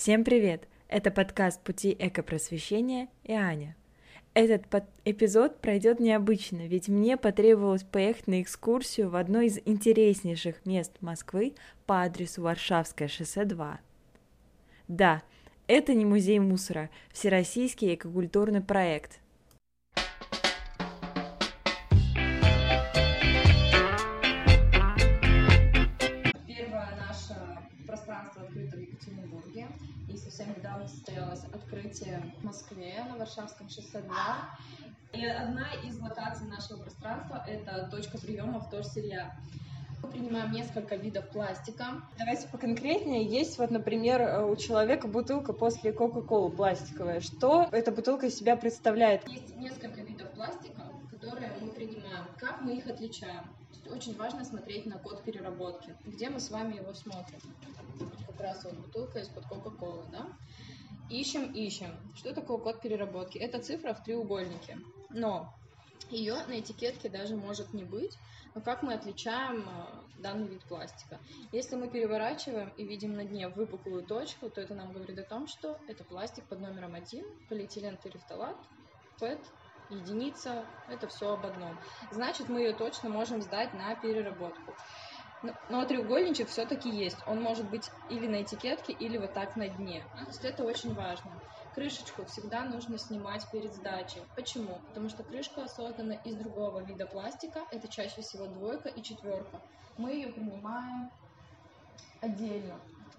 Всем привет! Это подкаст «Пути экопросвещения» и Аня. Этот эпизод пройдет необычно, ведь мне потребовалось поехать на экскурсию в одно из интереснейших мест Москвы по адресу Варшавское шоссе 2. Да, это не музей мусора, всероссийский экокультурный проект. Первое наше пространство открыто в Екатеринбурге, и совсем недавно состоялось открытие в Москве на Варшавском шоссе 2. И одна из локаций нашего пространства – это точка приема вторсырья. Мы принимаем несколько видов пластика. Давайте поконкретнее. Есть вот, например, у человека бутылка после Кока-Колы пластиковая. Что эта бутылка из себя представляет? Есть несколько видов пластика, которые мы принимаем. Как мы их отличаем? Очень важно смотреть на код переработки. Где мы с вами его смотрим? Как раз вот бутылка из-под Кока-Колы, да? Ищем. Что такое код переработки? Это цифра в треугольнике. Но ее на этикетке даже может не быть. Но как мы отличаем данный вид пластика? Если мы переворачиваем и видим на дне выпуклую точку, то это нам говорит о том, что это пластик под номером 1, полиэтилен терефталат, ПЭТ, единица, это все об одном. Значит, мы ее точно можем сдать на переработку. Но треугольничек все-таки есть. Он может быть или на этикетке, или вот так на дне. То есть это очень важно. Крышечку всегда нужно снимать перед сдачей. Почему? Потому что крышка создана из другого вида пластика. Это чаще всего 2 и 4. Мы ее принимаем отдельно.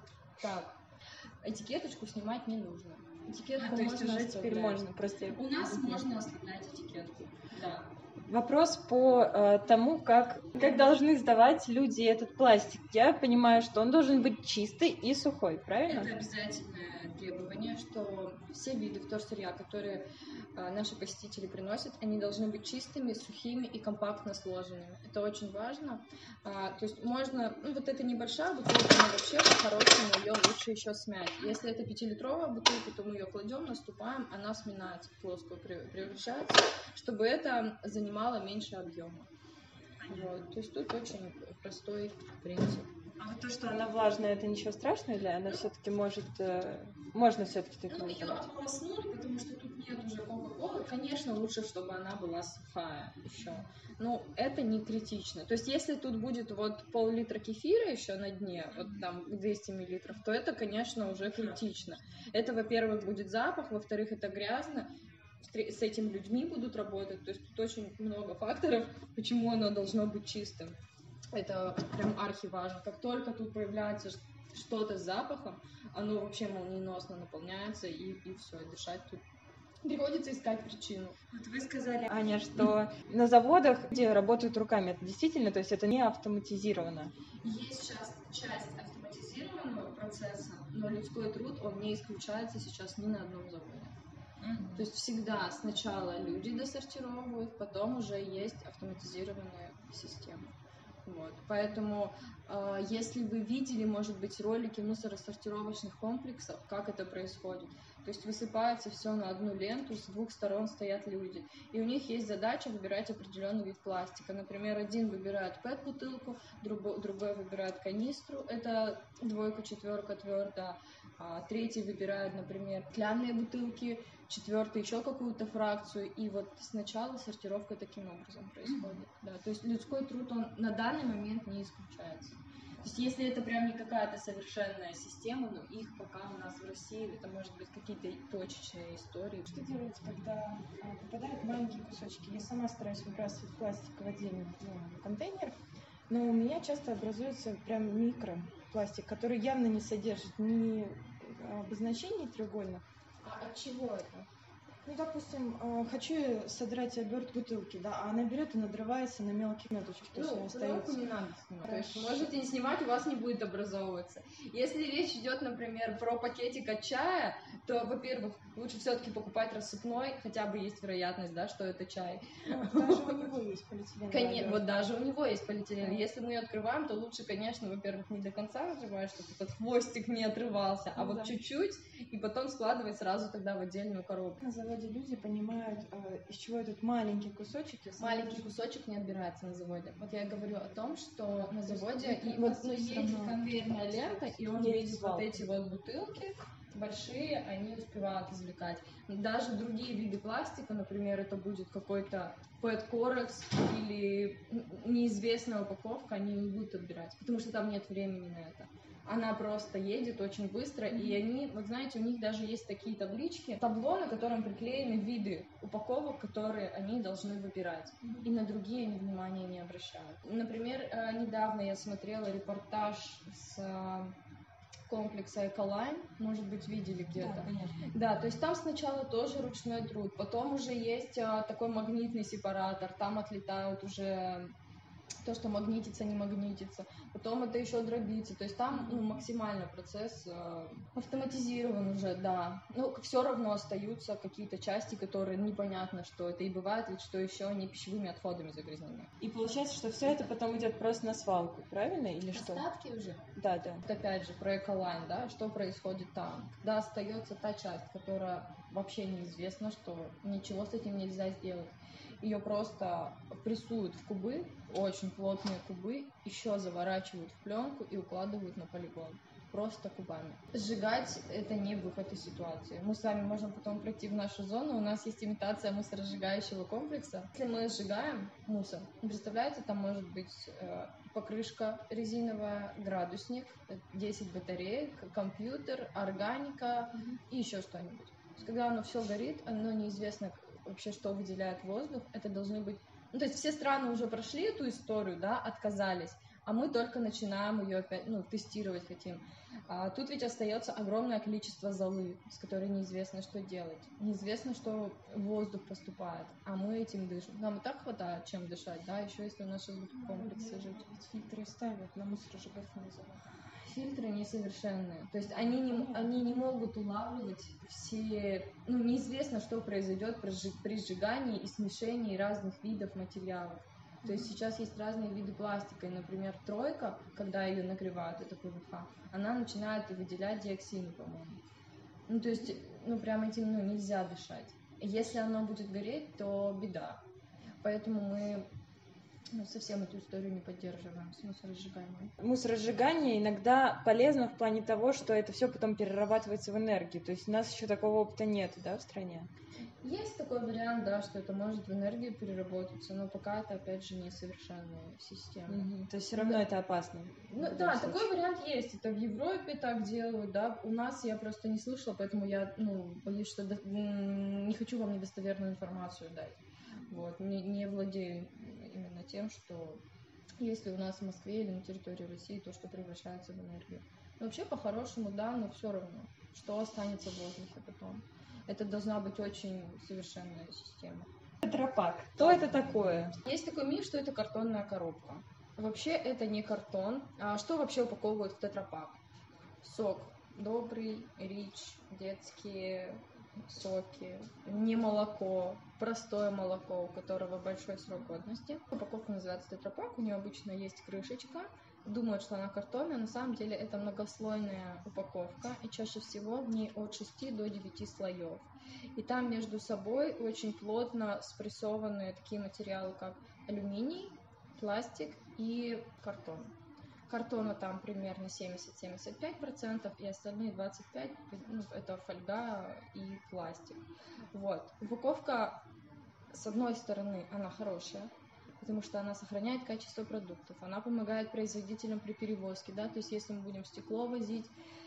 Так, этикеточку снимать не нужно. Этикетку то есть можно уже оставлять. теперь можно просто... У нас можно оставлять этикетку, да. Вопрос по тому, как должны сдавать люди этот пластик. Я понимаю, что он должен быть чистый и сухой, правильно? Это обязательное требование, что все виды вторсырья, которые наши посетители приносят, они должны быть чистыми, сухими и компактно сложенными. Это очень важно. То есть можно, вот эта небольшая бутылка, но вообще по-хорошему ее лучше еще смять. Если это 5-литровая бутылка, то мы ее кладем, наступаем, она сминается, в плоскую превращается, чтобы это занимало меньше объема. Вот. То есть тут очень простой принцип. А вот то, что она влажная, это ничего страшного, или она все-таки может... Можно все-таки такое ее ополоснуть, потому что тут нет уже Кока-Колы. Конечно, лучше, чтобы она была сухая еще. Но это не критично. То есть, если тут будет вот пол-литра кефира еще на дне, вот там 200 миллилитров, то это, конечно, уже критично. Это, во-первых, будет запах, во-вторых, это грязно. С этими людьми будут работать. То есть, тут очень много факторов, почему оно должно быть чистым. Это прям архиважно. Как только тут появляется что-то с запахом, оно вообще молниеносно наполняется, и все, дышать тут приходится искать причину. Вот вы сказали, Аня, что на заводах, где работают руками, это действительно, то есть это не автоматизировано? Есть сейчас часть автоматизированного процесса, но людской труд, он не исключается сейчас ни на одном заводе. То есть всегда сначала люди досортировывают, потом уже есть автоматизированная система. Вот. Поэтому, если вы видели, может быть, ролики мусоросортировочных комплексов, как это происходит, то есть высыпается все на одну ленту, с двух сторон стоят люди, и у них есть задача выбирать определенный вид пластика. Например, один выбирает ПЭТ-бутылку, другой выбирает канистру, это 2, 4 твердо, третий выбирает, например, стеклянные бутылки, 4 еще какую-то фракцию, и вот сначала сортировка таким образом происходит. Да. То есть людской труд, он на данный момент не исключается. То есть если это прям не какая-то совершенная система, но их пока у нас в России, это может быть какие-то точечные истории. Что делать, когда попадают маленькие кусочки? Я сама стараюсь выбрасывать пластик в отдельный контейнер, но у меня часто образуется прям микропластик, который явно не содержит ни обозначений треугольных. А от чего это? Ну, допустим, хочу содрать оберт бутылки, да, а она берет и надрывается на мелкие ниточки, то есть остается. Не надо снимать. То есть можете не снимать, у вас не будет образовываться. Если речь идет, например, про пакетик от чая, то, во-первых, лучше все-таки покупать рассыпной, хотя бы есть вероятность, да, что это чай. Даже у него есть полиэтилен. Конечно, вот даже у него есть полиэтилен. Если мы ее открываем, то лучше, конечно, во-первых, не до конца разрывать, чтобы этот хвостик не отрывался, а вот чуть-чуть, и потом складывать сразу тогда в отдельную коробку. На заводе люди понимают, из чего этот маленький кусочек. Маленький кусочек не отбирается на заводе. Вот я говорю о том, что на заводе есть конвейерная лента, и он видит вот эти вот бутылки, большие, они успевают извлекать. Даже другие виды пластика, например, это будет какой-то PET-Corex или неизвестная упаковка, они не будут отбирать, потому что там нет времени на это. Она просто едет очень быстро, и они, вот знаете, у них даже есть такие таблички, табло, на котором приклеены виды упаковок, которые они должны выбирать, и на другие они внимания не обращают. Например, недавно я смотрела репортаж с комплекса Эколайн, может быть, видели где-то. Да, конечно. Да, то есть там сначала тоже ручной труд, потом уже есть такой магнитный сепаратор, там отлетают уже то, что магнитится, не магнитится, потом это еще дробится, то есть там максимально процесс автоматизирован уже, да. Но все равно остаются какие-то части, которые непонятно, что это, и бывает ведь, что еще они пищевыми отходами загрязнены. И получается, что все это потом идет просто на свалку, правильно? Или что? Остатки уже. Да. Вот опять же, про Эколайн, да, что происходит там. Когда остается та часть, которая вообще неизвестно, что ничего с этим нельзя сделать. Ее просто прессуют в кубы, очень плотные кубы, еще заворачивают в пленку и укладывают на полигон. Просто кубами. Сжигать — это не выход из ситуации. Мы с вами можем потом пройти в нашу зону. У нас есть имитация мусоросжигающего комплекса. Если мы сжигаем мусор, представляете, там может быть покрышка резиновая, градусник, 10 батареек, компьютер, органика и еще что-нибудь. То есть, когда оно все горит, оно неизвестно вообще, что выделяет воздух. Это должны быть... Ну, то есть все страны уже прошли эту историю, да, отказались, а мы только начинаем ее опять, тестировать хотим. А тут ведь остается огромное количество золы, с которой неизвестно, что делать. Неизвестно, что в воздух поступает, а мы этим дышим. Нам и так хватает чем дышать, да, еще если у нас сейчас будет комплекс жить. Фильтры ставят на мусоросжигательные заводы. Фильтры несовершенные. То есть они не могут улавливать все... неизвестно, что произойдет при сжигании и смешении разных видов материалов. То есть сейчас есть разные виды пластика. И, например, тройка, когда ее нагревают, это ПВХ, она начинает выделять диоксины, по-моему. То есть, прям этим нельзя дышать. Если оно будет гореть, то беда. Поэтому мы совсем эту историю не поддерживаем с мусоросжиганием. Мусоросжигание иногда полезно в плане того, что это все потом перерабатывается в энергию. То есть у нас еще такого опыта нет, да, в стране? Есть такой вариант, да, что это может в энергию переработаться, но пока это, опять же, несовершенная система. То есть все равно это опасно. Да, такой вариант есть. Это в Европе так делают, да. У нас я просто не слышала, поэтому я, боюсь, что не хочу вам недостоверную информацию дать. Вот, не владею именно тем, что если у нас в Москве или на территории России то, что превращается в энергию. Но вообще, по-хорошему, да, но все равно, что останется в воздухе потом. Это должна быть очень совершенная система. Тетрапак. Что это такое? Есть такой миф, что это картонная коробка. Вообще это не картон. А что вообще упаковывают в тетрапак? Сок добрый, рич, детские соки, не молоко, простое молоко, у которого большой срок годности. Упаковка называется тетрапак, у нее обычно есть крышечка. Думают, что она картонная, на самом деле это многослойная упаковка, и чаще всего в ней от 6 до 9 слоев. И там между собой очень плотно спрессованные такие материалы, как алюминий, пластик и картон. Картона там примерно 70-75%, и остальные 25% это фольга и пластик. Вот. Упаковка, с одной стороны, она хорошая, потому что она сохраняет качество продуктов, она помогает производителям при перевозке, да, то есть если мы будем стекло возить,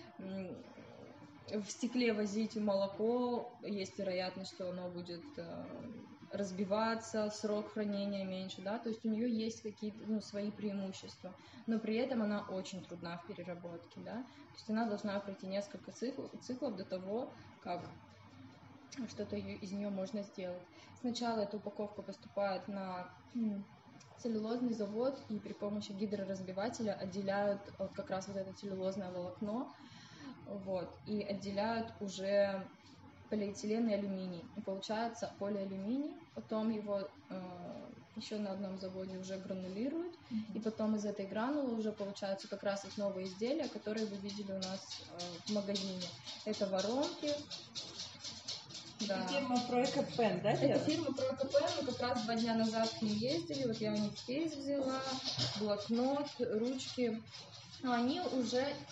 в стекле возить молоко, есть вероятность, что оно будет разбиваться, срок хранения меньше, да, то есть у нее есть какие-то свои преимущества, но при этом она очень трудна в переработке, да, то есть она должна пройти несколько циклов до того, как что-то из нее можно сделать. Сначала эта упаковка поступает на целлюлозный завод, и при помощи гидроразбивателя отделяют как раз вот это целлюлозное волокно, вот, и отделяют уже полиэтилен и алюминий. И получается полиалюминий, потом его еще на одном заводе уже гранулируют, и потом из этой гранулы уже получаются как раз их новые изделия, которые вы видели у нас в магазине. Это воронки. Да. Это фирма Проэкопен, да? Это фирма Проэкопен, мы как раз 2 дня назад к ним ездили, вот я у них кейс взяла, блокнот, ручки. Но они уже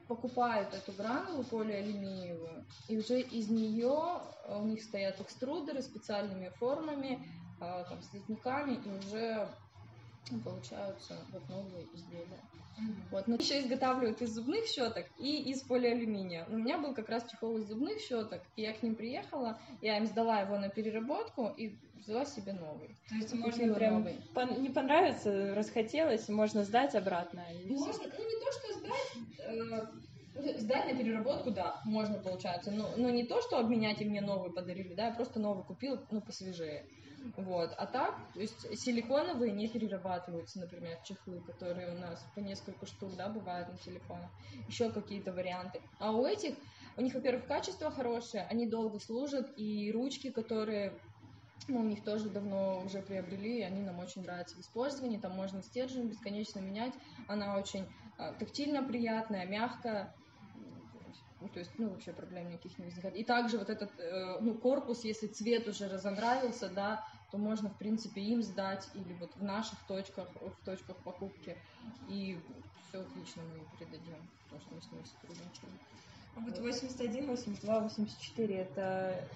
покупают эту гранулу полиалюминиевую, и уже из нее у них стоят экструдеры с специальными формами, там, с литниками, и уже получаются вот новые изделия. Вот. Но еще изготавливают из зубных щеток и из полиалюминия. У меня был как раз чехол из зубных щеток, и я к ним приехала, я им сдала его на переработку и взяла себе новый. То есть можно прям не понравится, расхотелось, можно сдать обратно. Можно, не то, что сдать на переработку, да, можно, получается, но не то, что обменять и мне новый подарили, да, я просто новый купила, посвежее. Вот. А так, то есть силиконовые не перерабатываются, например, чехлы, которые у нас по несколько штук, да, бывают на телефонах, еще какие-то варианты. А у них, во-первых, качество хорошее, они долго служат, и ручки, которые у них тоже давно уже приобрели, и они нам очень нравятся в использовании, там можно стержень бесконечно менять, она очень тактильно приятная, мягкая. То есть, вообще проблем никаких не возникает. И также вот этот, корпус, если цвет уже разонравился, да, то можно, в принципе, им сдать, или вот в наших точках, в точках покупки, и все отлично мы им передадим, потому что мы с ними сотрудничаем. А вот 81, 82, 84 это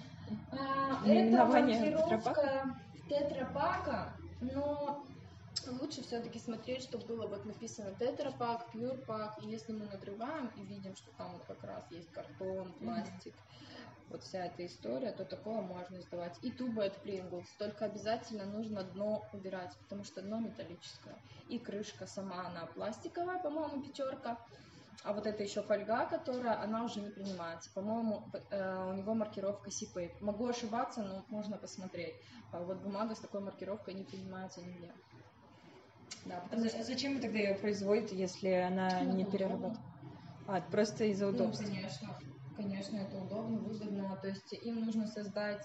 маркировка тетрапака, но лучше все-таки смотреть, чтобы было вот написано тетрапак, пюрпак, и если мы надрываем и видим, что там вот как раз есть картон, пластик, вот вся эта история, то такое можно сдавать. И туба от Pringles, только обязательно нужно дно убирать, потому что дно металлическое. И крышка сама, она пластиковая, по-моему, 5. А вот это еще фольга, которая, она уже не принимается. По-моему, у него маркировка C-Pape. Могу ошибаться, но можно посмотреть. А вот бумага с такой маркировкой не принимается нигде. Да, зачем тогда ее производят, если она не перерабатывает? Просто из-за удобства. Конечно, это удобно, выгодно. То есть им нужно создать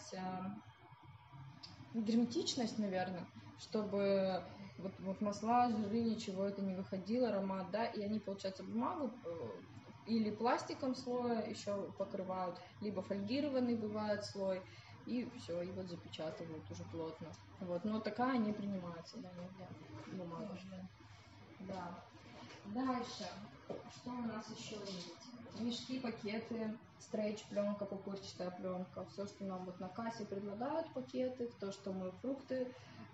герметичность, наверное, чтобы вот масла, жиры, ничего это не выходило, аромат, да, и они, получается, бумагу или пластиком слоя еще покрывают, либо фольгированный бывает слой, и все, и вот запечатывают уже плотно. Вот, но такая не принимается, да, нигде бумага. Да. Дальше, что у нас еще есть? Мешки, пакеты, стрейч, пленка, пупырчатая пленка, все, что нам вот на кассе предлагают пакеты, то, что мы фрукты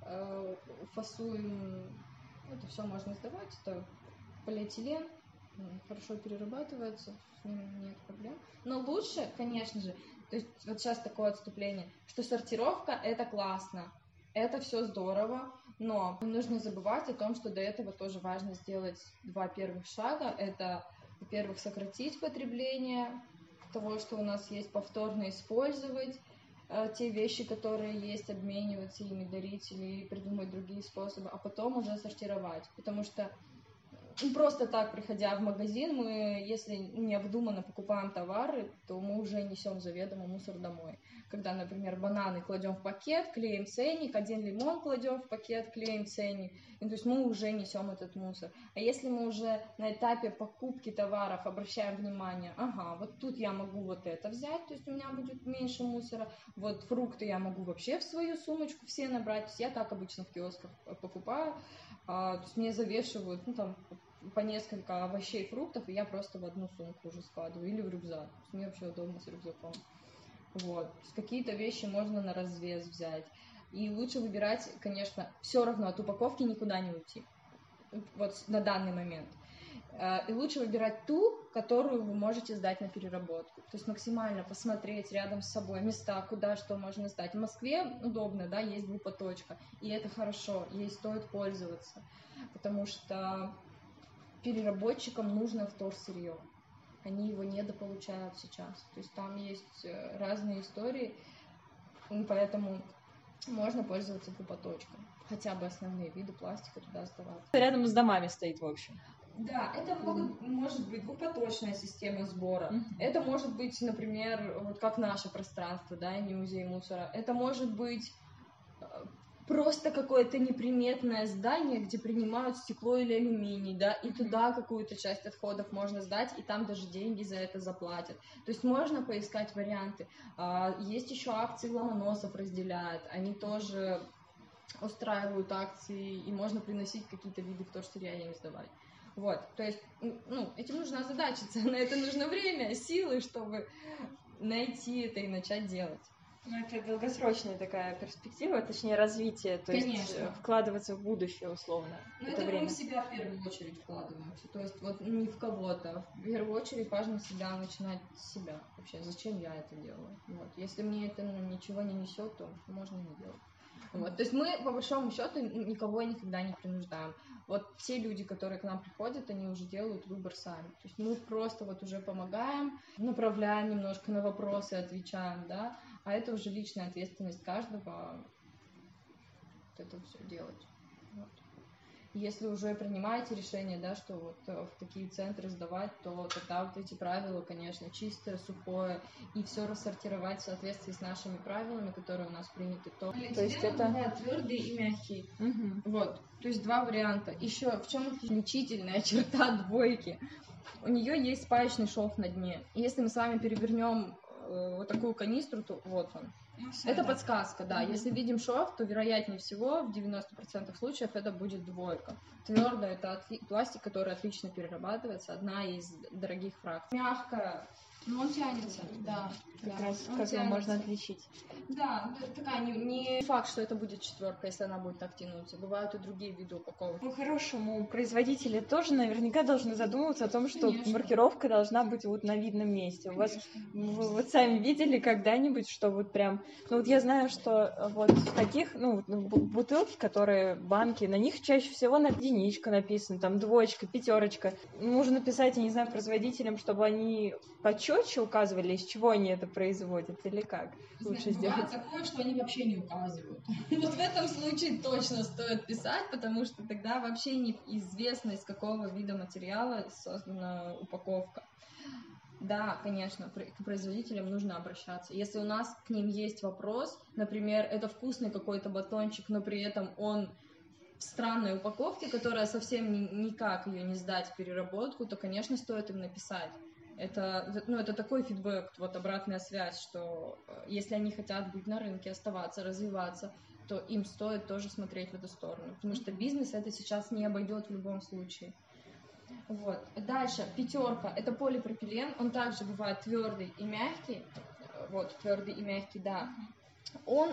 фасуем, это все можно сдавать, это полиэтилен, хорошо перерабатывается, с ним нет проблем. Но лучше, конечно же, то есть вот сейчас такое отступление, что сортировка это классно, это все здорово, но не нужно забывать о том, что до этого тоже важно сделать 2 первых шага. Это, во-первых, сократить потребление того, что у нас есть, повторно использовать те вещи, которые есть, обмениваться ими, дарить или придумать другие способы, а потом уже сортировать. Потому что просто так, приходя в магазин, мы, если необдуманно покупаем товары, то мы уже несем заведомо мусор домой. Когда, например, бананы кладем в пакет, клеим ценник, 1 лимон кладем в пакет, клеим ценник, и, то есть мы уже несем этот мусор. А если мы уже на этапе покупки товаров обращаем внимание, вот тут я могу вот это взять, то есть у меня будет меньше мусора, вот фрукты я могу вообще в свою сумочку все набрать, то есть я так обычно в киосках покупаю, то есть мне завешивают, по несколько овощей, фруктов, и я просто в одну сумку уже складываю, или в рюкзак. Мне вообще удобно с рюкзаком. Вот. Какие-то вещи можно на развес взять. И лучше выбирать, конечно, все равно от упаковки никуда не уйти. Вот на данный момент. И лучше выбирать ту, которую вы можете сдать на переработку. То есть максимально посмотреть рядом с собой места, куда что можно сдать. В Москве удобно, да, есть двупоточка, и это хорошо, ей стоит пользоваться, потому что переработчикам нужно вторсырье. Они его недополучают сейчас. То есть там есть разные истории, и поэтому можно пользоваться двупоточкой. Хотя бы основные виды пластика туда сдавать. Рядом с домами стоит, в общем. Да, это может быть двухпоточная система сбора. Это может быть, например, вот как наше пространство, да, не музей мусора. Это может быть просто какое-то неприметное здание, где принимают стекло или алюминий, да, и туда какую-то часть отходов можно сдать, и там даже деньги за это заплатят. То есть можно поискать варианты. Есть еще акции Ломоносов разделяют, они тоже устраивают акции, и можно приносить какие-то виды вторсырья и им сдавать. Вот, то есть, ну, этим нужно озадачиться, на это нужно время, силы, чтобы найти это и начать делать. Ну, это долгосрочная такая перспектива, точнее, развитие, то есть Конечно. вкладываться в будущее, условно, Ну, это это мы время. в себя в первую очередь вкладываемся, то есть вот не в кого-то, в первую очередь важно всегда начинать с себя, вообще, зачем я это делаю, вот, если мне это ничего не несет, то можно не делать. Вот. То есть мы, по большому счету, никого никогда не принуждаем. Вот те люди, которые к нам приходят, они уже делают выбор сами. То есть мы просто вот уже помогаем, направляем немножко на вопросы, отвечаем, да, а это уже личная ответственность каждого вот это все делать. Вот. Если уже принимаете решение, да, что вот в такие центры сдавать, то тогда вот эти правила, конечно, чистое, сухое, и все рассортировать в соответствии с нашими правилами, которые у нас приняты. То есть это бывают твердые и мягкие. Вот, то есть два варианта. Еще в чем отличительная черта двойки? У нее есть спаечный шов на дне. И если мы с вами перевернем вот такую канистру, то вот он. Это подсказка, да. Если видим шов, то вероятнее всего в 90% случаев это будет двойка. Твердая — это пластик, который отлично перерабатывается, одна из дорогих фракций. Мягкая, но он тянется, да. Как раз как его можно отличить. Да, такая не факт, что это будет четверка, если она будет так тянуться. Бывают и другие виды упаковок. По-хорошему, производители тоже наверняка должны задумываться о том, что Конечно. маркировка должна быть вот на видном месте. У вас, вы вот сами видели когда-нибудь, что вот прям... Ну вот я знаю, что вот в таких, ну, бутылки, которые банки, на них чаще всего на единичка написано, там двоечка, пятерочка. Нужно писать, я не знаю, производителям, чтобы они почетче указывали, из чего они это производят, или как лучше сделать. Бывает такое, что они вообще не указывают. Вот в этом случае точно стоит писать, потому что тогда вообще неизвестно, из какого вида материала создана упаковка. Да, конечно, к производителям нужно обращаться. Если у нас к ним есть вопрос, например, это вкусный какой-то батончик, но при этом он в странной упаковке, которая совсем никак ее не сдать в переработку, то, конечно, стоит им написать. Это такой фидбэк, вот обратная связь, что если они хотят быть на рынке, оставаться, развиваться, то им стоит тоже смотреть в эту сторону, потому что бизнес это сейчас не обойдет в любом случае. Вот. Дальше, пятерка, это полипропилен, он также бывает твердый и мягкий, вот, твердый и мягкий, да, он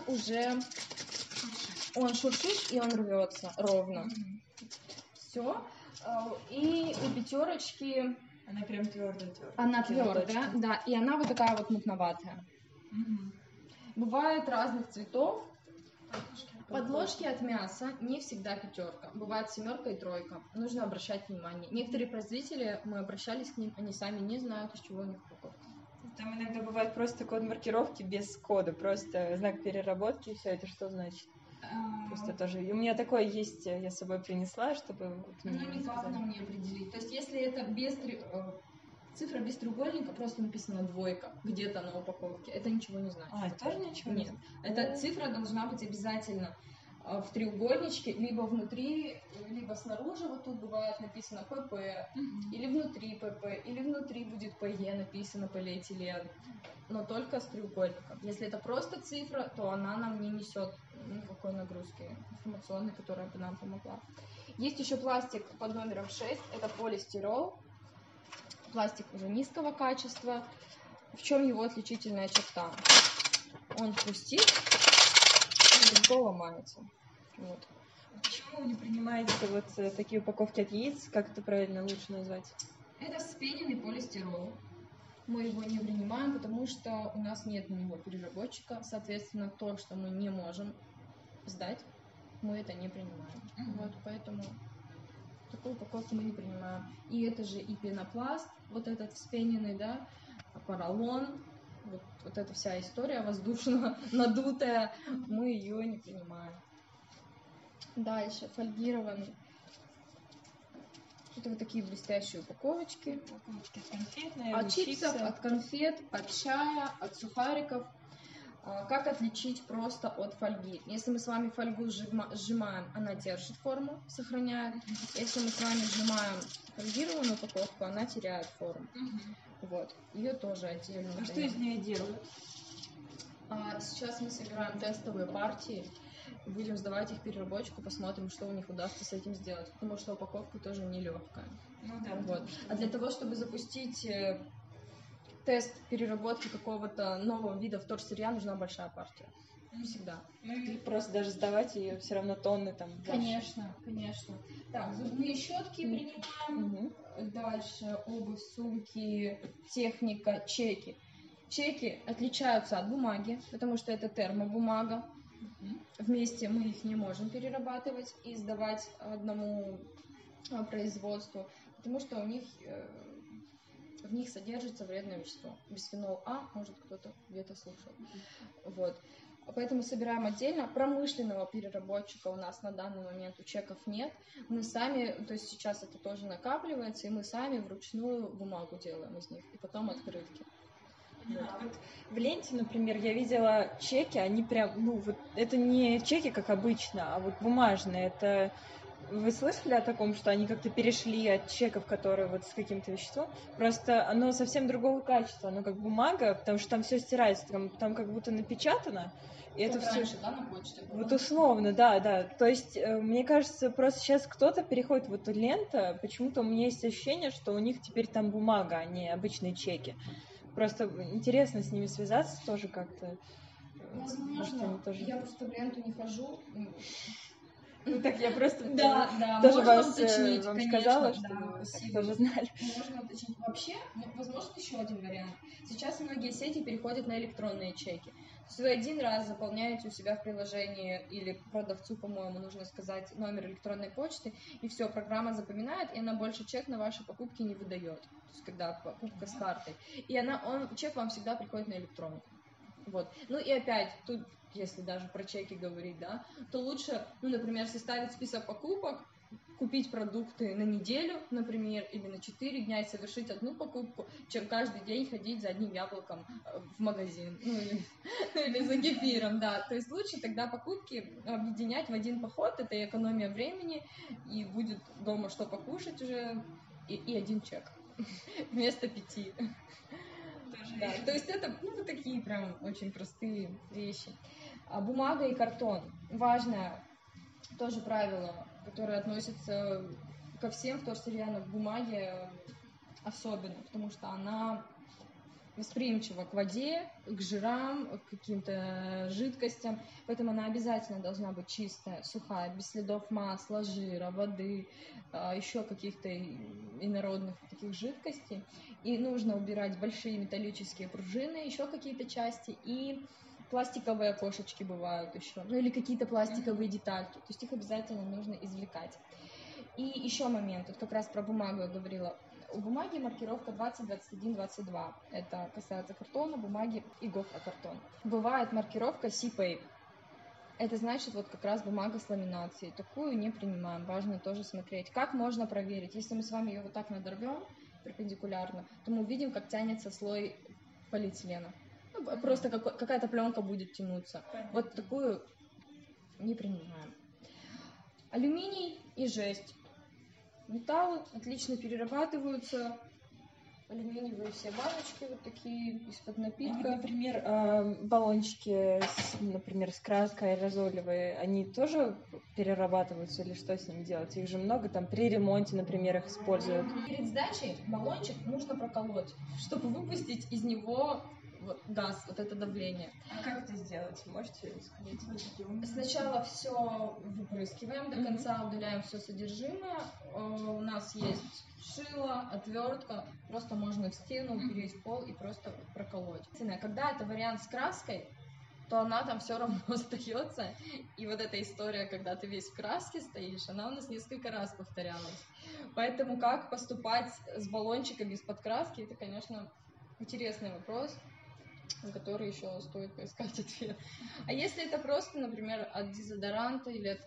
шуршит и он рвется ровно. Все. И у пятерочки... Она прям твердая. Она твердая, да, и она вот такая вот мутноватая. Бывает разных цветов. Подложки от мяса не всегда пятерка. Бывает семерка и тройка. Нужно обращать внимание. Некоторые производители, мы обращались к ним, они сами не знают, из чего у них упаковка. Там иногда бывает просто код маркировки без кода, просто знак переработки, и все это что значит? Просто тоже. И у меня такое есть, я с собой принесла, чтобы... Ну, никак нам не определить. То есть, если это цифра без треугольника, просто написано двойка где-то на упаковке, это ничего не значит. Это тоже ничего не Нет. Эта цифра должна быть обязательно в треугольничке, либо внутри, либо снаружи, вот тут бывает написано ПП, или внутри ПП, или внутри будет ПЕ написано полиэтилен, но только с треугольником. Если это просто цифра, то она нам не несет никакой нагрузки информационной, которая бы нам помогла. Есть еще пластик под номером 6, это полистирол. Пластик уже низкого качества. В чем его отличительная черта? Он хрустит и легко ломается. Вот. Почему вы не принимаете вот такие упаковки от яиц? Как это правильно лучше назвать? Это вспененный полистирол. Мы его не принимаем, потому что у нас нет на него переработчика. Соответственно, то, что мы не можем сдать, мы это не принимаем. Вот, поэтому такую упаковку мы не принимаем. И это же и пенопласт, вот этот вспененный, да, поролон, вот эта вся история воздушно надутая, мы ее не принимаем. Дальше, фольгированный. Это вот такие блестящие упаковочки. Упаковочки от конфет, наверное, От чипсов, от конфет, от чая, от сухариков. Как отличить просто от фольги? Если мы с вами фольгу сжимаем, она держит форму, сохраняет. Если мы с вами сжимаем фольгированную упаковку, она теряет форму. Вот. Ее тоже отдельно. А что из нее делают? Сейчас мы собираем тестовые партии. Будем сдавать их в переработчику, посмотрим, что у них удастся с этим сделать, потому что упаковка тоже нелегкая. Ну да. Вот. А для того, чтобы запустить тест переработки какого-то нового вида вторсырья, нужна большая партия. Всегда. Ну и просто даже сдавать ее все равно тонны там. Конечно. Так, зубные щетки принимаем. Дальше обувь, сумки, техника, чеки. Чеки отличаются от бумаги, потому что это термобумага. Вместе мы их не можем перерабатывать и сдавать одному производству, потому что в них содержится вредное вещество. Бисфенол А, может, кто-то где-то слышал. Вот. Поэтому собираем отдельно. Промышленного переработчика у нас на данный момент у чеков нет. Мы сами, то есть сейчас это тоже накапливается, и мы сами вручную бумагу делаем из них, и потом открытки. Вот в ленте, например, я видела чеки, они прям, вот это не чеки, как обычно, а вот бумажные. Это вы слышали о таком, что они как-то перешли от чеков, которые вот с каким-то веществом? Просто оно совсем другого качества, оно как бумага, потому что там все стирается, там как будто напечатано. И это все раньше, да, на почте было? Вот условно, да. То есть, мне кажется, просто сейчас кто-то переходит в эту ленту, почему-то у меня есть ощущение, что у них теперь там бумага, а не обычные чеки. Просто интересно с ними связаться тоже как-то. Возможно, тоже... я просто в ленту не хожу. Ну так я просто да, тоже можно вам уточнить, сказала, конечно, что спасибо. тоже знали. Можно уточнить. Вообще, возможно, еще один вариант. Сейчас многие сети переходят на электронные чеки. То есть вы один раз заполняете у себя в приложении, или продавцу, по-моему, нужно сказать номер электронной почты, и все, программа запоминает, и она больше чек на ваши покупки не выдает. То есть когда покупка с картой. И чек вам всегда приходит на электронку. Вот. Ну и опять, тут, если даже про чеки говорить, да, то лучше, например, составить список покупок, купить продукты на неделю, например, или на 4 дня и совершить одну покупку, чем каждый день ходить за одним яблоком в магазин, или за кефиром, да. То есть лучше тогда покупки объединять в один поход, это экономия времени, и будет дома что покушать уже, и один чек вместо 5. Да, то есть это такие прям очень простые вещи. Бумага и картон. Важное тоже правило, которое относится ко всем вторсырьям, но к бумаге особенно, потому что она восприимчива к воде, к жирам, к каким-то жидкостям, поэтому она обязательно должна быть чистая, сухая, без следов масла, жира, воды, еще каких-то инородных таких жидкостей. И нужно убирать большие металлические пружины, еще какие-то части, и пластиковые окошечки бывают еще, или какие-то пластиковые детальки, то есть их обязательно нужно извлекать. И еще момент, вот как раз про бумагу я говорила. У бумаги маркировка 20, 21, 22. Это касается картона, бумаги и гофрокартона. Бывает маркировка C-Pape. Это значит вот как раз бумага с ламинацией. Такую не принимаем. Важно тоже смотреть. Как можно проверить? Если мы с вами ее вот так надорвем перпендикулярно, то мы увидим, как тянется слой полиэтилена. Просто какая-то пленка будет тянуться. Вот такую не принимаем. Алюминий и жесть. Металлы отлично перерабатываются. Алюминиевые все баночки вот такие из-под напитка. Например, баллончики, например, с краской аэрозолевые, они тоже перерабатываются или что с ними делать? Их же много, там при ремонте, например, их используют. Перед сдачей баллончик нужно проколоть, чтобы выпустить из него газ, вот это давление. А как это сделать? Можете сказать? Сначала все выпрыскиваем до конца, удаляем все содержимое. У нас есть шило, отвертка, просто можно в стену упереть в пол и просто проколоть. Когда это вариант с краской, то она там все равно остается. И вот эта история, когда ты весь в краске стоишь, она у нас несколько раз повторялась. Поэтому как поступать с баллончиками из-под краски, это, конечно, интересный вопрос, на который еще стоит поискать ответ. А если это просто, например, от дезодоранта или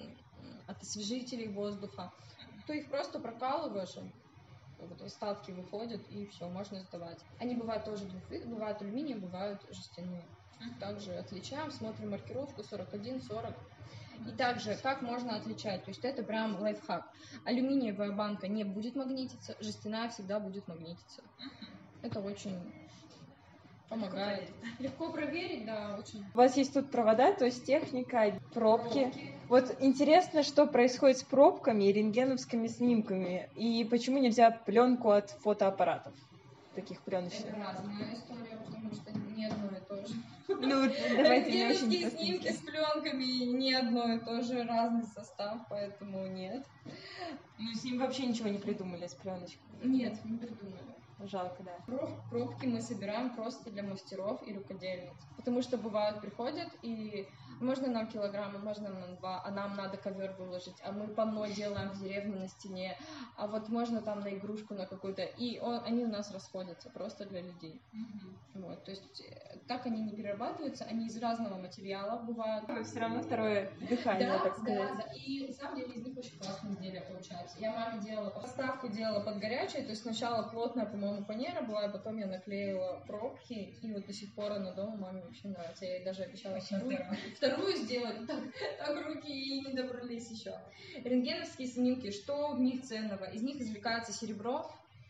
от освежителей воздуха, то их просто прокалываешь, вот остатки выходят, и все, можно сдавать. Они бывают тоже двух видов, бывают алюминиевые, бывают жестяные. Также отличаем, смотрим маркировку 41, 40. И также, как можно отличать, то есть это прям лайфхак. Алюминиевая банка не будет магнититься, жестяная всегда будет магнититься. Это очень помогает. Легко проверить, да, очень. У вас есть тут провода, то есть техника, пробки. Вот интересно, что происходит с пробками и рентгеновскими снимками, и почему нельзя пленку от фотоаппаратов, таких пленочных? Это разная история, потому что не одно и то же. Ну, давайте не очень Рентгеновские снимки с пленками не одно и то же, разный состав, поэтому нет. Ну, с ним вообще ничего не придумали, с пленочкой. Нет, не придумали. Жалко, да. Пробки мы собираем просто для мастеров и рукодельниц. Потому что бывают, приходят и можно нам килограмм, можно нам 2, а нам надо ковер выложить, а мы панно делаем в деревне на стене, а вот можно там на игрушку на какую-то, и они у нас расходятся просто для людей. Вот, то есть так они не перерабатываются, они из разного материала бывают. Все равно второе дыхание, Да, так сказать. да, и на самом деле из них очень классные изделия получаются. Я маме делала поставку, делала под горячей, то есть сначала плотная, по-моему, фанера была, а потом я наклеила пробки, и вот до сих пор она дома маме вообще нравится. Я ей даже обещала вторую сделать, так руки и не добрались еще. Рентгеновские снимки, что в них ценного? Из них извлекается серебро.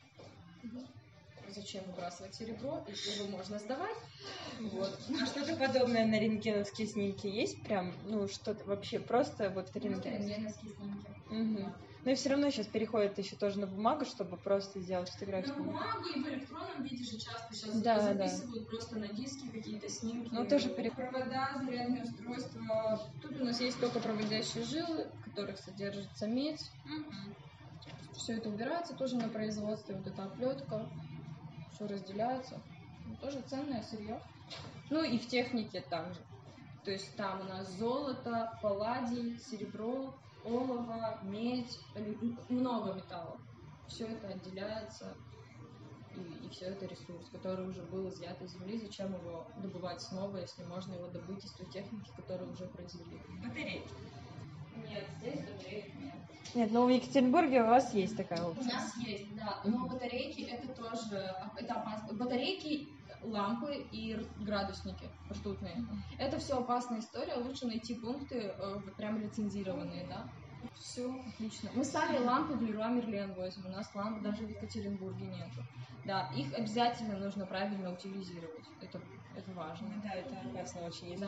Зачем выбрасывать серебро, если его можно сдавать? Вот. А что-то подобное на рентгеновские снимки есть прям? Ну, что-то вообще просто вот Рентгеновские снимки. Угу. Но и все равно сейчас переходит еще тоже на бумагу, чтобы просто сделать фотографию. На бумагу и в электронном виде же часто сейчас записывают просто на диски какие-то снимки. Ну, тоже провода, зарядные устройства. Тут у нас есть только проводящие жилы, в которых содержится медь. Все это убирается тоже на производстве, вот эта оплетка. Все разделяется. Тоже ценное сырье. Ну и в технике также. То есть там у нас золото, палладий, серебро, олово, медь, много металлов. Все это отделяется, и все это ресурс, который уже был изъят из земли. Зачем его добывать снова, если можно его добыть из той техники, которую уже произвели? Батарейки. Нет, здесь батареек нет. Нет, но в Екатеринбурге у вас есть такая опция. У нас есть, да, но батарейки это тоже, это опасно. Батарейки, лампы и градусники ртутные. Это все опасная история, лучше найти пункты прям лицензированные, да. Все, отлично. Мы сами лампы в Леруа Мерлен возим, у нас ламп даже в Екатеринбурге нету. Да, их обязательно нужно правильно утилизировать, это важно. Да, это опасно очень, если да,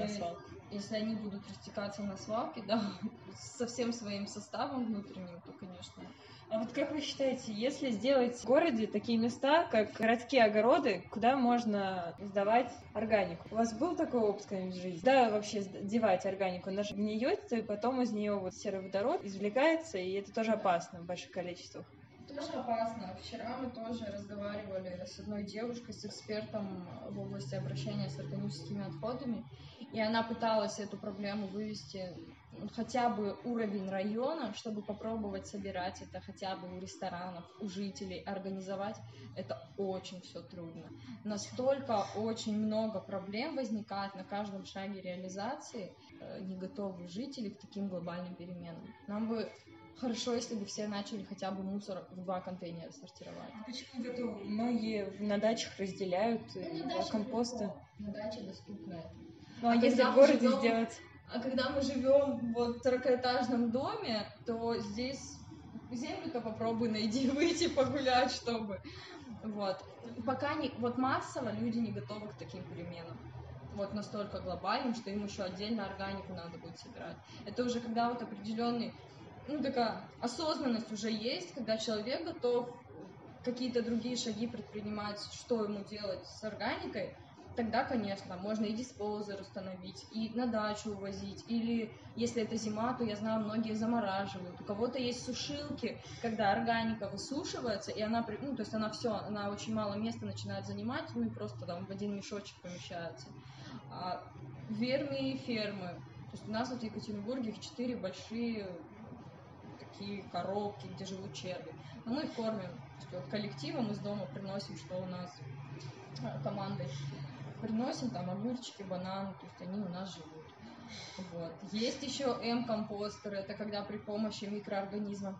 если они будут растекаться на свалке, да, со всем своим составом внутренним, то, конечно. А вот как вы считаете, если сделать в городе такие места, как городские огороды, куда можно сдавать органику? У вас был такой опыт когда-нибудь в жизни? Да, вообще девать органику, она же гниет, и потом из нее вот серый водород извлекается, и это тоже опасно в больших количествах. Тоже опасно. Вчера мы тоже разговаривали с одной девушкой, с экспертом в области обращения с органическими отходами, и она пыталась эту проблему вывести хотя бы уровень района, чтобы попробовать собирать это хотя бы у ресторанов, у жителей, организовать. Это очень все трудно. Настолько очень много проблем возникает на каждом шаге реализации не готовы жители к таким глобальным переменам. Нам бы хорошо, если бы все начали хотя бы мусор в 2 контейнера сортировать. А почему готовы? Многие на дачах разделяют компосты. На даче доступно это. Ну, а если в городе сделать? А когда мы живем вот в 40-этажном доме, то здесь землю-то попробуй найди, выйти погулять, чтобы... Вот. Пока вот массово люди не готовы к таким переменам. Вот настолько глобальным, что им еще отдельно органику надо будет собирать. Это уже когда вот определенный, такая осознанность уже есть, когда человек готов какие-то другие шаги предпринимать, что ему делать с органикой, тогда, конечно, можно и диспозер установить, и на дачу увозить, или если это зима, то я знаю, многие замораживают. У кого-то есть сушилки, когда органика высушивается, и она, то есть она очень мало места начинает занимать, и просто там в один мешочек помещается. А верные фермы, то есть у нас вот в Екатеринбурге 4 большие такие коробки, где живут черви. Но мы их кормим. То есть вот коллективом из дома приносим, что у нас командой. Приносим там огурчики, бананы, то есть они у нас живут. Вот. Есть еще М-компостеры, это когда при помощи микроорганизмов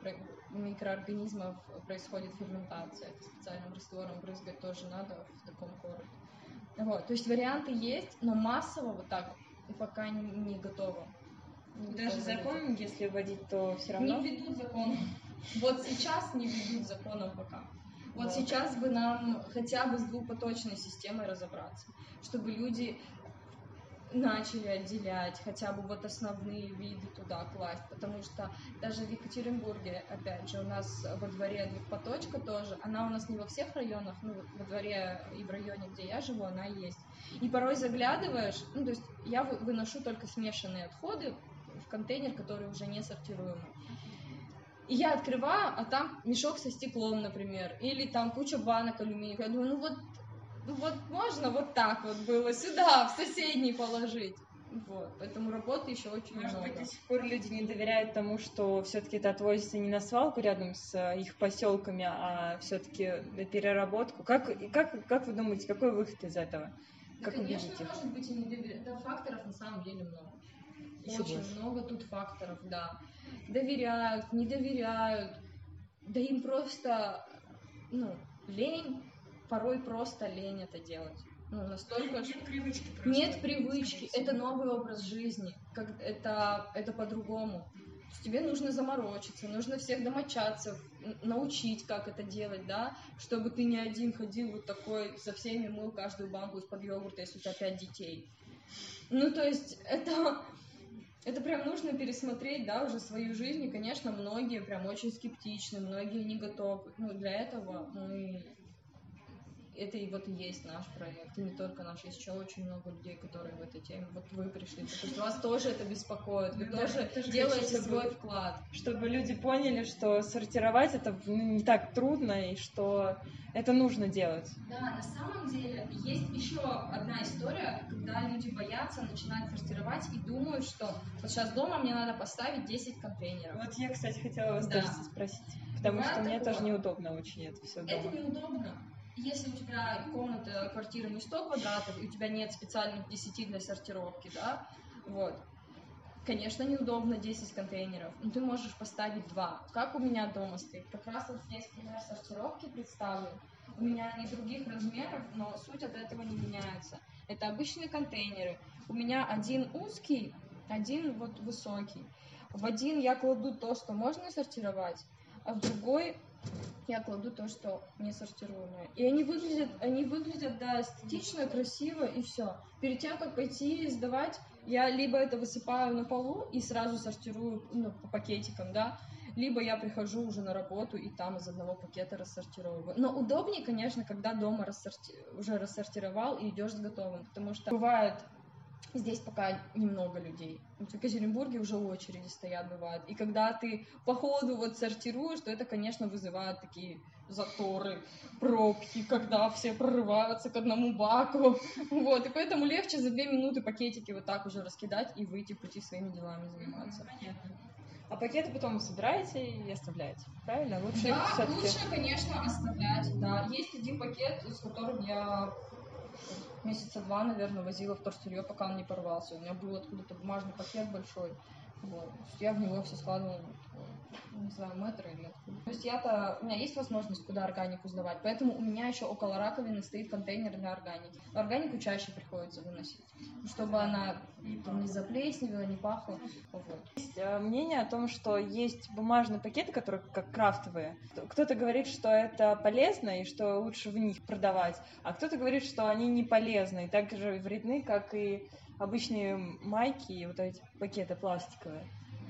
происходит ферментация. Это специальным раствором брызгать тоже надо в таком коробе. Вот. То есть варианты есть, но массово вот так пока не готово. Даже закон, если вводить, то все равно? Не ведут законом. Вот сейчас не ведут законом пока. Вот сейчас бы нам хотя бы с двухпоточной системой разобраться, чтобы люди начали отделять хотя бы вот основные виды туда класть, потому что даже в Екатеринбурге, опять же, у нас во дворе двухпоточка тоже, она у нас не во всех районах, ну, во дворе и в районе, где я живу, она есть. И порой заглядываешь, ну, то есть я выношу только смешанные отходы в контейнер, который уже не сортируемый. И я открываю, а там мешок со стеклом, например, или там куча банок алюминиевых. Я думаю, ну вот можно вот так вот было сюда, в соседний положить. Вот, поэтому работы еще очень много. Может быть, до сих пор люди не доверяют тому, что все-таки это отвозится не на свалку рядом с их поселками, а все-таки на переработку. Как вы думаете, какой выход из этого? Да, как конечно, видите? может быть, и не доверяют. Да, факторов на самом деле много. Очень много тут факторов, да. Доверяют, не доверяют, да им просто, лень, порой просто лень это делать. Настолько... Нет привычки просто. Нет привычки, это новый образ жизни, это по-другому. Тебе нужно заморочиться, нужно всех домочадцев научить, как это делать, да, чтобы ты не один ходил вот такой, со всеми мыл каждую банку из-под йогурта, если у тебя 5 детей. То есть это прям нужно пересмотреть, да, уже свою жизнь, и, конечно, многие прям очень скептичны, многие не готовы. Для этого это и вот и есть наш проект, и не только наш, есть еще очень много людей, которые в этой теме, вот вы пришли, потому что вас тоже это беспокоит, вы тоже делаете свой вклад. Чтобы люди поняли, что сортировать это не так трудно, и что это нужно делать. Да, на самом деле есть еще одна история, когда люди боятся начинать сортировать и думают, что вот сейчас дома мне надо поставить 10 контейнеров. Вот я, кстати, хотела вас тоже спросить, потому что мне тоже неудобно очень это все дома. Это неудобно. Если у тебя комната, квартира не 100 квадратов, и у тебя нет специальных 10 для сортировки, да, вот, конечно, неудобно 10 контейнеров, но ты можешь поставить 2. Как у меня дома стоит? Как раз вот здесь пример сортировки представлен. У меня они других размеров, но суть от этого не меняется. Это обычные контейнеры. У меня один узкий, один вот высокий. В один я кладу то, что можно сортировать, а в другой я кладу то, что не сортируемое. И они выглядят, да, эстетично, красиво, и все. Перед тем, как пойти сдавать, я либо это высыпаю на полу и сразу сортирую по пакетикам, да, либо я прихожу уже на работу и там из одного пакета рассортировываю. Но удобнее, конечно, когда дома уже рассортировал и идешь с готовым, потому что бывает... Здесь пока немного людей. В Екатеринбурге уже очереди стоят, бывают. И когда ты по ходу вот сортируешь, то это, конечно, вызывает такие заторы, пробки, когда все прорываются к одному баку. Вот. И поэтому легче за 2 минуты пакетики вот так уже раскидать и выйти, пойти своими делами заниматься. Понятно. А пакеты потом собираете и оставляете, правильно? Лучше конечно, оставлять, да. Есть один пакет, с которым я... месяца 2, наверное, возила вторсырье, пока он не порвался. У меня был откуда-то бумажный пакет большой. Вот. Я в него все складывала, не знаю, метр или откуда. То есть у меня есть возможность куда органику сдавать, поэтому у меня еще около раковины стоит контейнер для органики. Органику чаще приходится выносить, чтобы она не заплесневела, не пахла. Вот. Есть мнение о том, что есть бумажные пакеты, которые как крафтовые. Кто-то говорит, что это полезно и что лучше в них продавать, а кто-то говорит, что они не полезны и так же вредны, как и обычные майки и вот эти пакеты пластиковые.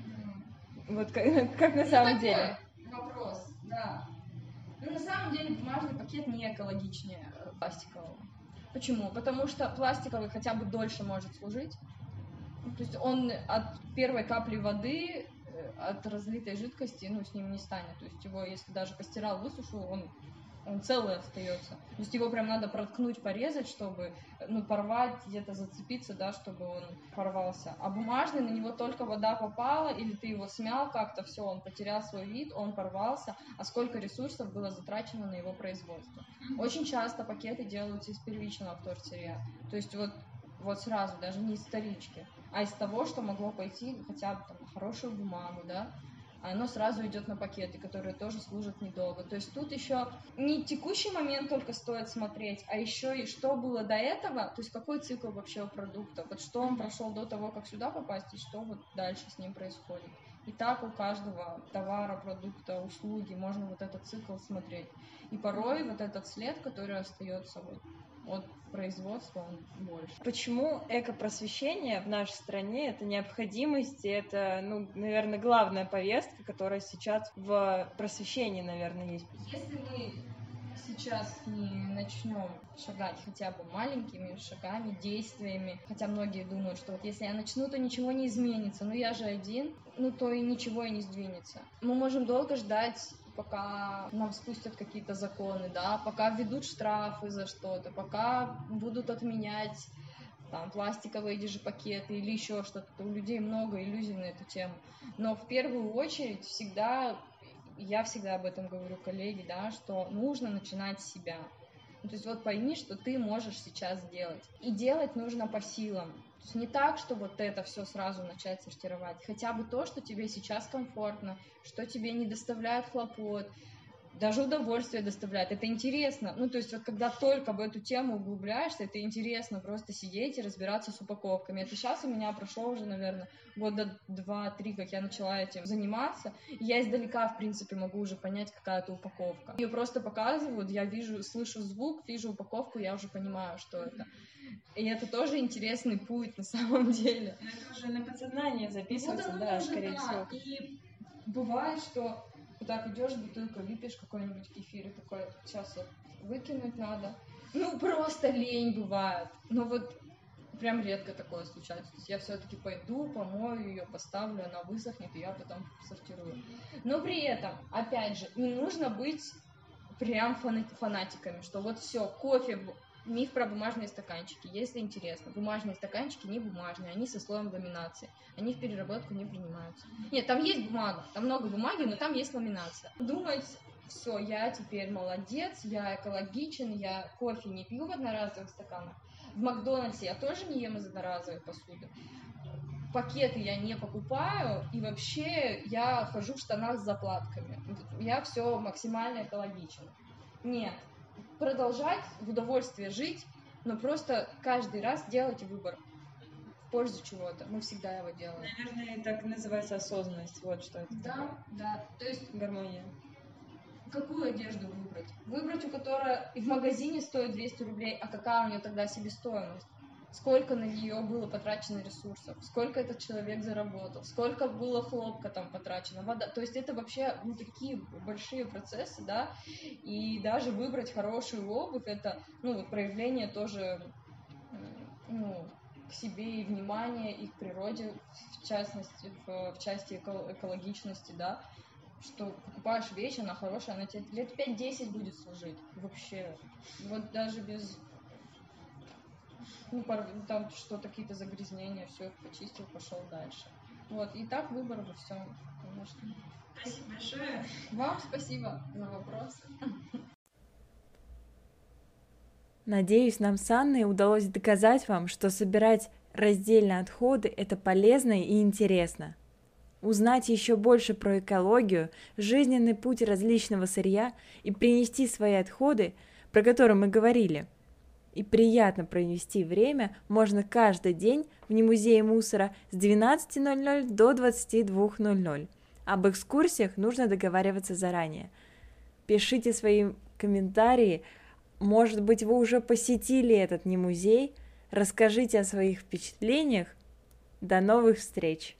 Вот как на самом деле. Вопрос, да. На самом деле бумажный пакет не экологичнее пластикового. Почему? Потому что пластиковый хотя бы дольше может служить. То есть он от первой капли воды, от разлитой жидкости, с ним не станет. То есть его, если даже постирал, высушил, он целый остается. То есть его прям надо проткнуть, порезать, чтобы, порвать, где-то зацепиться, да, чтобы он порвался. А бумажный, на него только вода попала, или ты его смял как-то, все, он потерял свой вид, он порвался, а сколько ресурсов было затрачено на его производство. Очень часто пакеты делаются из первичного вторсырья. То есть вот сразу, даже не из вторички, а из того, что могло пойти хотя бы на хорошую бумагу, да, оно сразу идет на пакеты, которые тоже служат недолго. То есть тут еще не текущий момент только стоит смотреть, а еще и что было до этого, то есть какой цикл вообще у продукта, вот что он прошел до того, как сюда попасть, и что вот дальше с ним происходит. И так у каждого товара, продукта, услуги можно вот этот цикл смотреть. И порой вот этот след, который остается вот от производства, он больше. Почему экопросвещение в нашей стране это необходимость, и это, ну, наверное, главная повестка, которая сейчас в просвещении, наверное, есть? Если мы сейчас не начнем шагать хотя бы маленькими шагами, действиями, хотя многие думают, что вот если я начну, то ничего не изменится, но я же один, ну то и ничего и не сдвинется. Мы можем долго ждать, пока нам спустят какие-то законы, да, пока введут штрафы за что-то, пока будут отменять там пластиковые пакеты или еще что-то. У людей много иллюзий на эту тему. Но в первую очередь я всегда об этом говорю, коллеги, да, что нужно начинать с себя. Ну, то есть вот пойми, что ты можешь сейчас делать. И делать нужно по силам. То есть не так, что вот это все сразу начать сортировать. Хотя бы то, что тебе сейчас комфортно, что тебе не доставляет хлопот, даже удовольствие доставляет. Это интересно. Ну, то есть вот когда только в эту тему углубляешься, это интересно просто сидеть и разбираться с упаковками. Это сейчас у меня прошло уже, наверное, года 2-3, как я начала этим заниматься. И я издалека, в принципе, могу уже понять, какая это упаковка. Ее просто показывают, я вижу, слышу звук, вижу упаковку, я уже понимаю, что это. И это тоже интересный путь на самом деле. Это уже на подсознание записывается, вот да, уже, скорее всего. И бывает, что вот так идешь, бутылка, выпьешь какой-нибудь кефир, и такой, сейчас вот выкинуть надо. Ну, просто лень бывает. Но вот прям редко такое случается. То есть я все-таки пойду, помою ее, поставлю, она высохнет, и я потом сортирую. Но при этом, опять же, не нужно быть прям фанатиками, что вот все, кофе, миф про бумажные стаканчики, если интересно. Бумажные стаканчики не бумажные, они со слоем ламинации. Они в переработку не принимаются. Нет, там есть бумага, там много бумаги, но там есть ламинация. Думать, все, я теперь молодец, я экологичен, я кофе не пью в одноразовых стаканах. В Макдональдсе я тоже не ем из одноразовой посуды. Пакеты я не покупаю, и вообще я хожу в штанах с заплатками. Я все максимально экологичен. Нет. Продолжать в удовольствие жить, но просто каждый раз делать выбор в пользу чего-то. Мы всегда его делаем. Наверное, так называется осознанность. Вот что это. Да. То есть гармония. Какую одежду выбрать? Выбрать, у которой в магазине стоит 200 рублей, а какая у нее тогда себестоимость? Сколько на нее было потрачено ресурсов, сколько этот человек заработал, сколько было хлопка там потрачено, вода. То есть это вообще такие большие процессы, да, и даже выбрать хорошую обувь, это, проявление тоже, к себе и внимания, и к природе, в частности, в части экологичности, да, что покупаешь вещь, она хорошая, она тебе лет 5-10 будет служить, вообще, вот даже без... там что-то, какие-то загрязнения, все их почистил, пошел дальше. Вот, и так выбор во всем, конечно. Спасибо большое. Вам спасибо за вопрос. Надеюсь, нам с Анной удалось доказать вам, что собирать раздельно отходы – это полезно и интересно. Узнать еще больше про экологию, жизненный путь различного сырья и принести свои отходы, про которые мы говорили – и приятно провести время можно каждый день в Немузее мусора с 12:00 до 22:00. Об экскурсиях нужно договариваться заранее. Пишите свои комментарии, может быть, вы уже посетили этот Немузей, расскажите о своих впечатлениях. До новых встреч!